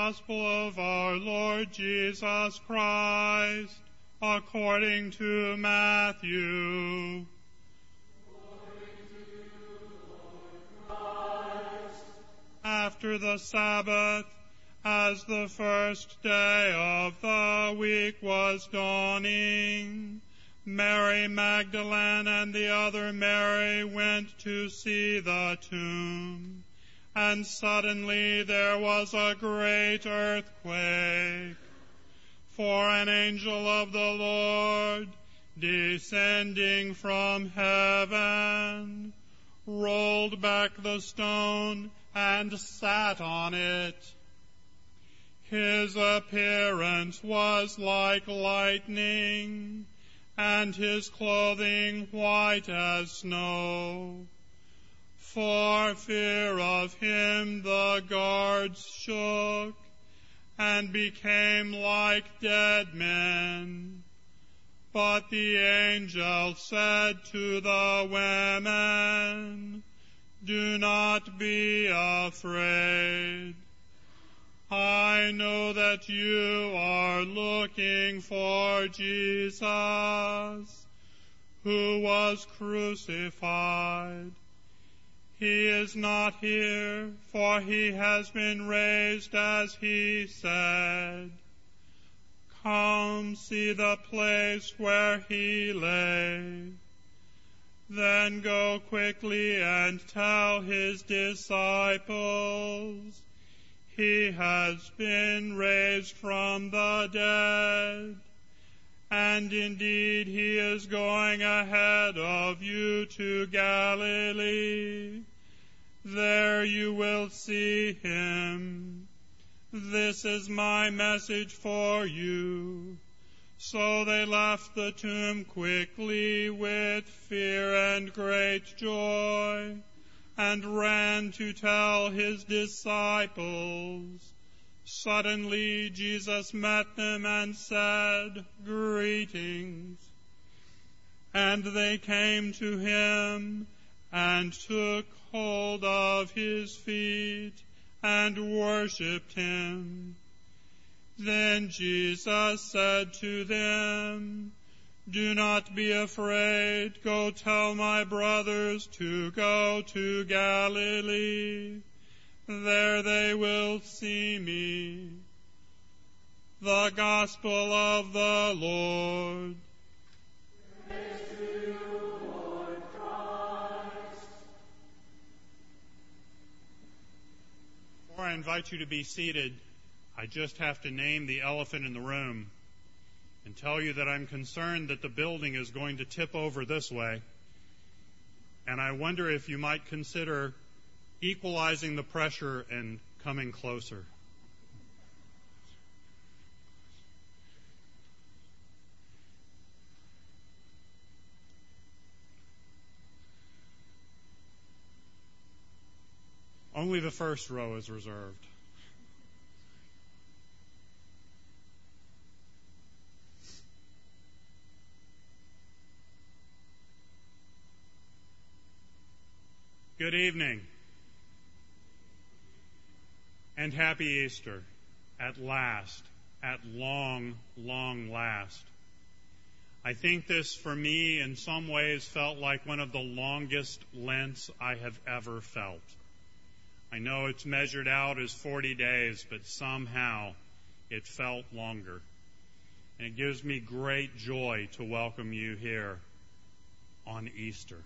gospel of our Lord Jesus Christ, according to Matthew. After the Sabbath, as the first day of the week was dawning, Mary Magdalene and the other Mary went to see the tomb. And suddenly there was a great earthquake, for an angel of the Lord, descending from heaven, rolled back the stone and sat on it. His appearance was like lightning, and his clothing white as snow. For fear of him the guards shook and became like dead men. But the angel said to the women, "Do not be afraid. I know that you are looking for Jesus, who was crucified. He is not here, for he has been raised as he said. Come, see the place where he lay. Then go quickly and tell his disciples, he has been raised from the dead, and indeed he is going ahead of you to Galilee. There you will see him. This is my message for you." So they left the tomb quickly with fear and great joy, and ran to tell his disciples. Suddenly Jesus met them and said, "Greetings." And they came to him and took hold of his feet and worshipped him. Then Jesus said to them, "Do not be afraid. Go tell my brothers to go to Galilee. There they will see me." The Gospel of the Lord. Praise to you, Lord Christ. Before I invite you to be seated, I just have to name the elephant in the room and tell you that I'm concerned that the building is going to tip over this way. And I wonder if you might consider equalizing the pressure and coming closer. Only the first row is reserved. Good evening, and happy Easter, at last, at long, long last. I think this, for me, in some ways felt like one of the longest Lents I have ever felt. I know it's measured out as 40 days, but somehow it felt longer. And it gives me great joy to welcome you here on Easter.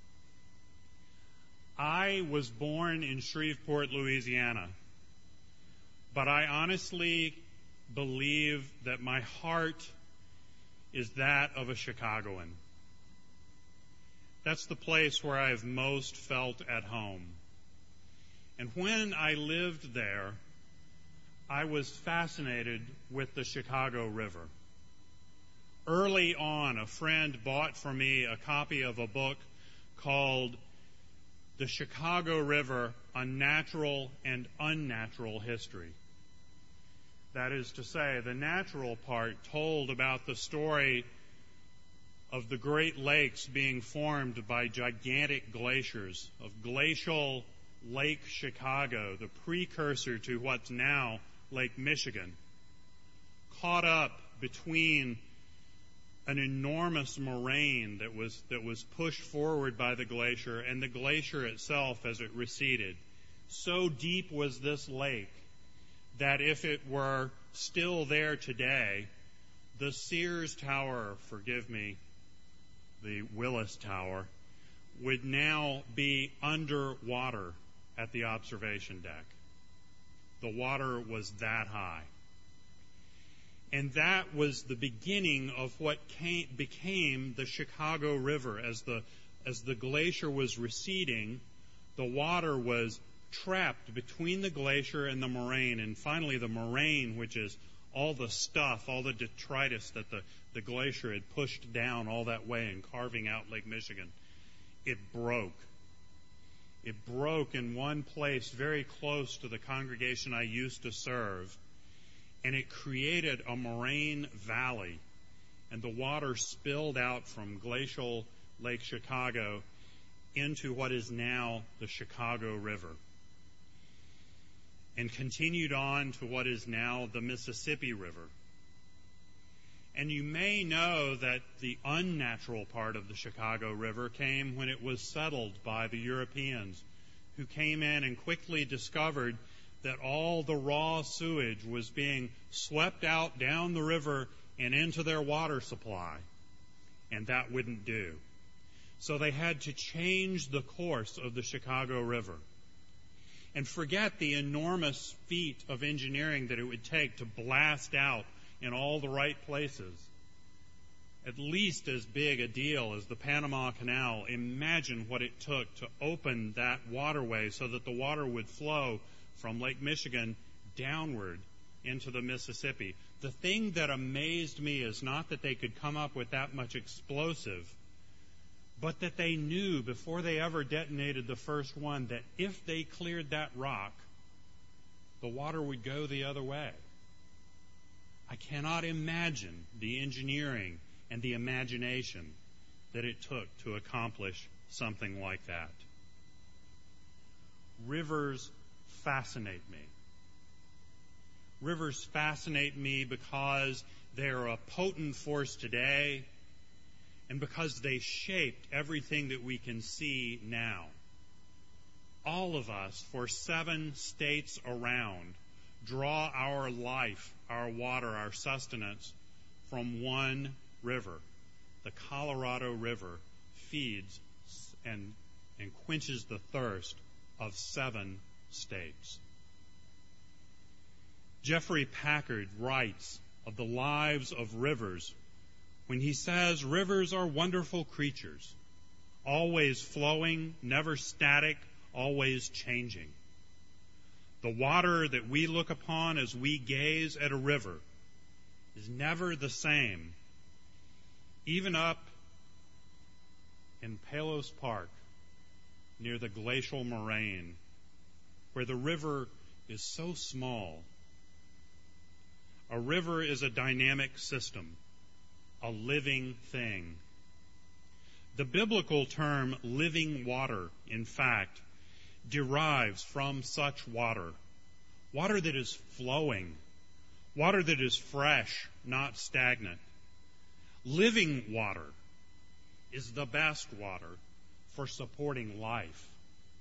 I was born in Shreveport, Louisiana, but I honestly believe that my heart is that of a Chicagoan. That's the place where I have most felt at home. And when I lived there, I was fascinated with the Chicago River. Early on, a friend bought for me a copy of a book called The Chicago River, A Natural and Unnatural History. That is to say, the natural part told about the story of the Great Lakes being formed by gigantic glaciers, of glacial Lake Chicago, the precursor to what's now Lake Michigan, caught up between an enormous moraine that was pushed forward by the glacier and the glacier itself as it receded. So deep was this lake that if it were still there today, the Sears Tower, forgive me, the Willis Tower, would now be underwater at the observation deck. The water was that high. And that was the beginning of what became the Chicago River. As the glacier was receding, the water was trapped between the glacier and the moraine. And finally, the moraine, which is all the stuff, all the detritus that the glacier had pushed down all that way and carving out Lake Michigan, it broke. It broke in one place very close to the congregation I used to serve, and it created a moraine valley, and the water spilled out from glacial Lake Chicago into what is now the Chicago River, and continued on to what is now the Mississippi River. And you may know that the unnatural part of the Chicago River came when it was settled by the Europeans, who came in and quickly discovered that all the raw sewage was being swept out down the river and into their water supply, and that wouldn't do. So they had to change the course of the Chicago River and forget the enormous feat of engineering that it would take to blast out in all the right places. At least as big a deal as the Panama Canal. Imagine what it took to open that waterway so that the water would flow from Lake Michigan downward into the Mississippi. The thing that amazed me is not that they could come up with that much explosive, but that they knew before they ever detonated the first one that if they cleared that rock, the water would go the other way. I cannot imagine the engineering and the imagination that it took to accomplish something like that. Rivers fascinate me. Rivers fascinate me because they are a potent force today and because they shaped everything that we can see now. All of us, for 7 states around, draw our life, our water, our sustenance from one river. The Colorado River feeds and quenches the thirst of 7 states. Jeffrey Packard writes of the lives of rivers when he says, "Rivers are wonderful creatures, always flowing, never static, always changing. The water that we look upon as we gaze at a river is never the same. Even up in Palos Park, near the glacial moraine, where the river is so small. A river is a dynamic system, a living thing. The biblical term living water, in fact, derives from such water. Water that is flowing, water that is fresh, not stagnant. Living water is the best water for supporting life.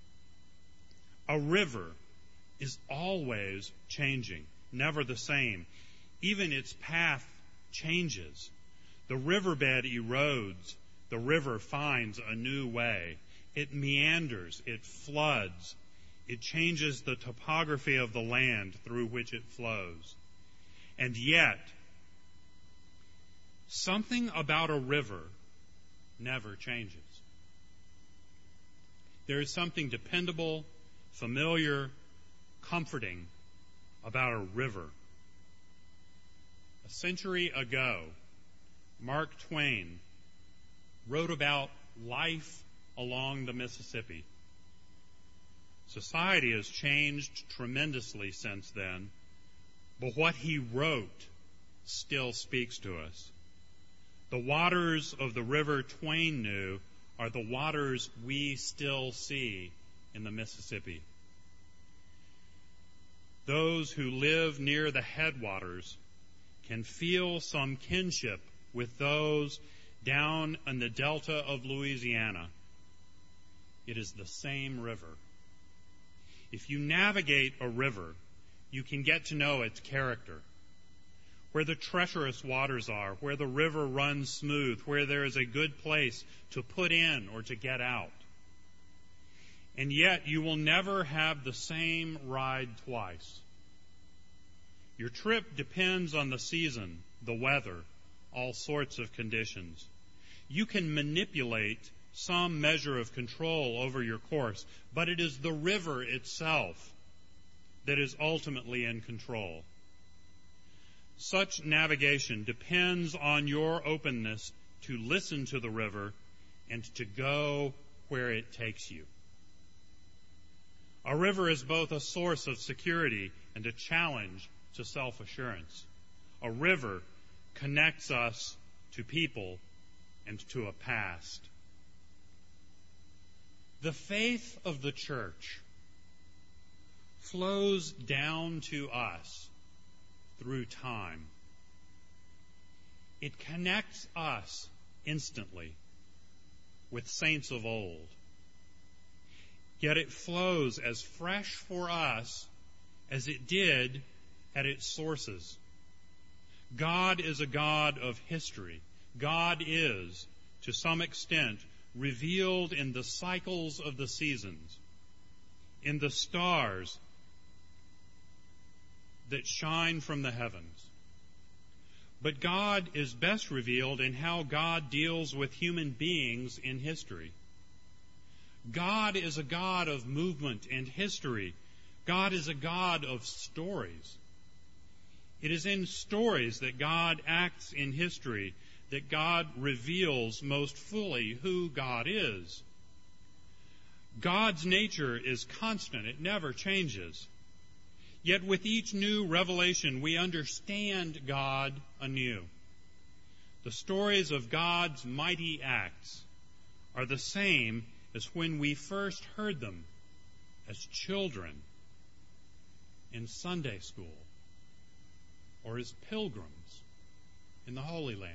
A river is always changing, never the same. Even its path changes. The riverbed erodes. The river finds a new way. It meanders. It floods. It changes the topography of the land through which it flows. And yet, something about a river never changes. There is something dependable, familiar, comforting about a river. A century ago, Mark Twain wrote about life along the Mississippi. Society has changed tremendously since then, but what he wrote still speaks to us. The waters of the river Twain knew are the waters we still see in the Mississippi. those who live near the headwaters can feel some kinship with those down in the delta of Louisiana. It is the same river. If you navigate a river, you can get to know its character. Where the treacherous waters are, where the river runs smooth, where there is a good place to put in or to get out. And yet you will never have the same ride twice. Your trip depends on the season, the weather, all sorts of conditions. You can manipulate some measure of control over your course, but it is the river itself that is ultimately in control. Such navigation depends on your openness to listen to the river and to go where it takes you. A river is both a source of security and a challenge to self-assurance. A river connects us to people and to a past. The faith of the church flows down to us through time. It connects us instantly with saints of old. Yet it flows as fresh for us as it did at its sources. God is a God of history. God is, to some extent, revealed in the cycles of the seasons, in the stars that shine from the heavens. But God is best revealed in how God deals with human beings in history. God is a God of movement and history. God is a God of stories. It is in stories that God acts in history, that God reveals most fully who God is. God's nature is constant. It never changes. Yet with each new revelation, we understand God anew. The stories of God's mighty acts are the same as when we first heard them as children in Sunday school or as pilgrims in the Holy Land.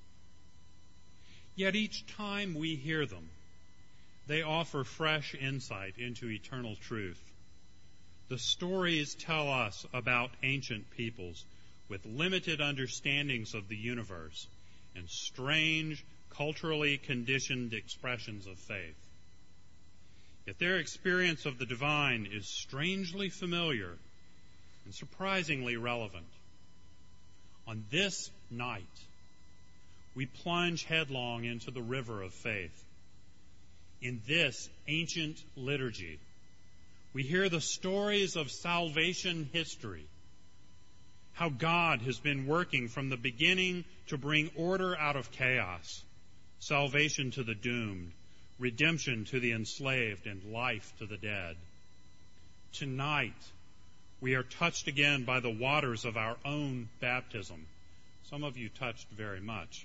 Yet each time we hear them, they offer fresh insight into eternal truth. The stories tell us about ancient peoples with limited understandings of the universe and strange, culturally conditioned expressions of faith. Yet their experience of the divine is strangely familiar and surprisingly relevant. On this night, we plunge headlong into the river of faith. In this ancient liturgy, we hear the stories of salvation history, how God has been working from the beginning to bring order out of chaos, salvation to the doomed, redemption to the enslaved, and life to the dead. Tonight, we are touched again by the waters of our own baptism. Some of you touched very much.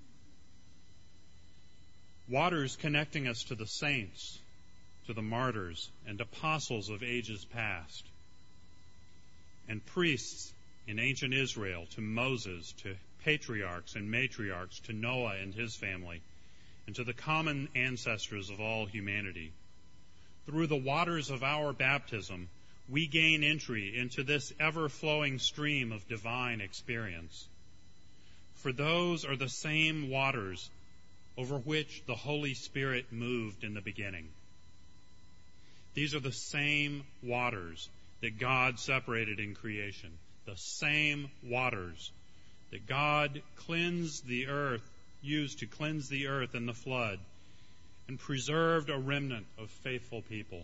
Waters connecting us to the saints, to the martyrs and apostles of ages past, and priests in ancient Israel, to Moses, to patriarchs and matriarchs, to Noah and his family, and to the common ancestors of all humanity. Through the waters of our baptism, we gain entry into this ever-flowing stream of divine experience. For those are the same waters over which the Holy Spirit moved in the beginning. These are the same waters that God separated in creation, the same waters that God cleansed the earth, used to cleanse the earth in the flood, and preserved a remnant of faithful people.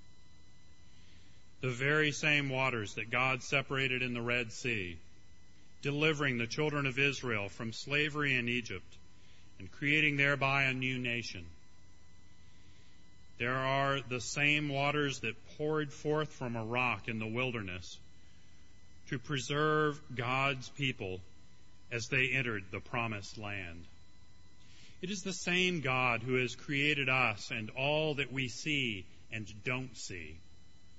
The very same waters that God separated in the Red Sea, delivering the children of Israel from slavery in Egypt and creating thereby a new nation. There are the same waters that poured forth from a rock in the wilderness to preserve God's people as they entered the promised land. It is the same God who has created us and all that we see and don't see.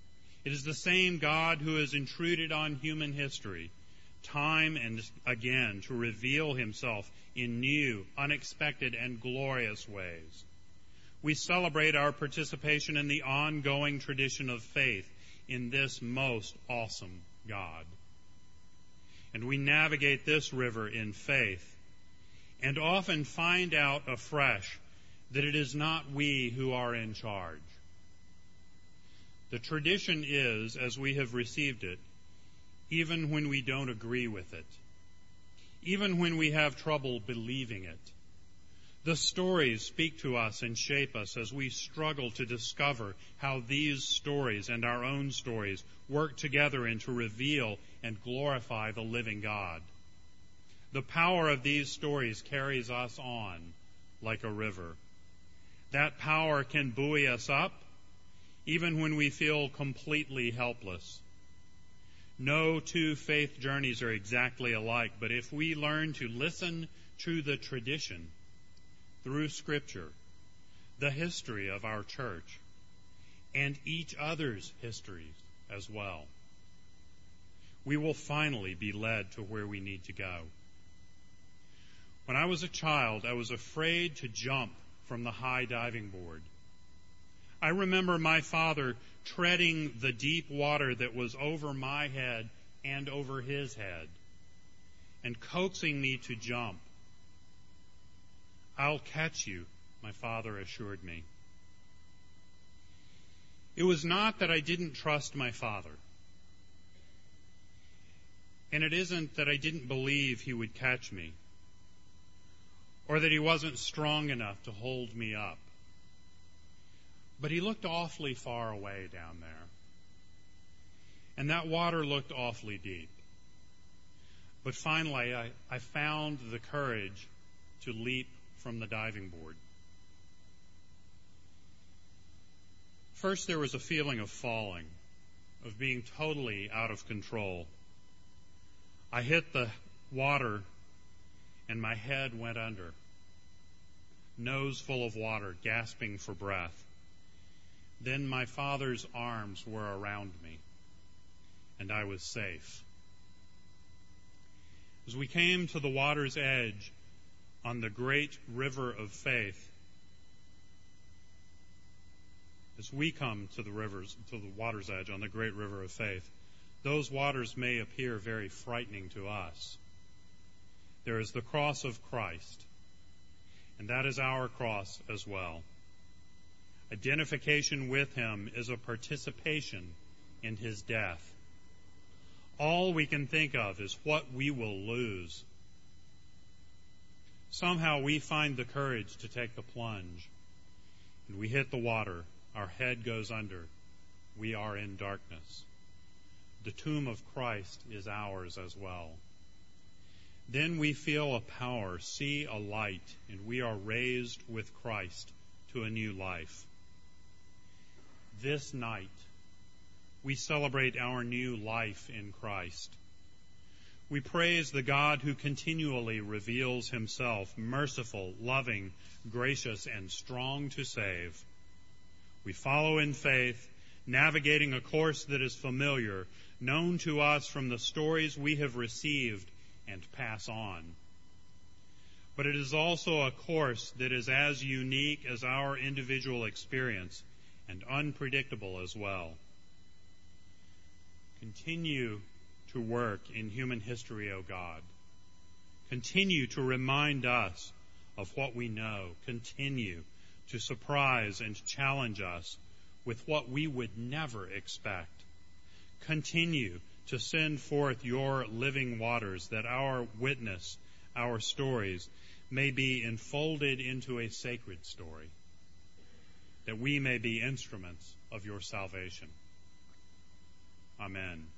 It is the same God who has intruded on human history time and again to reveal himself in new, unexpected, and glorious ways. We celebrate our participation in the ongoing tradition of faith in this most awesome God. And we navigate this river in faith and often find out afresh that it is not we who are in charge. The tradition is, as we have received it, even when we don't agree with it, even when we have trouble believing it. The stories speak to us and shape us as we struggle to discover how these stories and our own stories work together and to reveal and glorify the living God. The power of these stories carries us on like a river. That power can buoy us up even when we feel completely helpless. No two faith journeys are exactly alike, but if we learn to listen to the tradition through Scripture, the history of our church, and each other's histories as well, we will finally be led to where we need to go. When I was a child, I was afraid to jump from the high diving board. I remember my father treading the deep water that was over my head and over his head and coaxing me to jump. "I'll catch you," my father assured me. It was not that I didn't trust my father. And it isn't that I didn't believe he would catch me or that he wasn't strong enough to hold me up. But he looked awfully far away down there. And that water looked awfully deep. But finally, I found the courage to leap from the diving board. First, there was a feeling of falling, of being totally out of control. I hit the water, and my head went under, nose full of water, gasping for breath. Then my father's arms were around me, and I was safe. As we came to the water's edge on the great river of faith, as we come to the water's edge on the great river of faith, those waters may appear very frightening to us. There is the cross of Christ, and that is our cross as well. Identification with him is a participation in his death. All we can think of is what we will lose. Somehow we find the courage to take the plunge, and we hit the water. Our head goes under. We are in darkness. The tomb of Christ is ours as well. Then we feel a power, see a light, and we are raised with Christ to a new life. This night, we celebrate our new life in Christ. We praise the God who continually reveals himself merciful, loving, gracious, and strong to save. We follow in faith, navigating a course that is familiar, known to us from the stories we have received and pass on. But it is also a course that is as unique as our individual experience and unpredictable as well. Continue to work in human history, O God. Continue to remind us of what we know. Continue to surprise and challenge us with what we would never expect. Continue to send forth your living waters that our witness, our stories, may be enfolded into a sacred story, that we may be instruments of your salvation. Amen.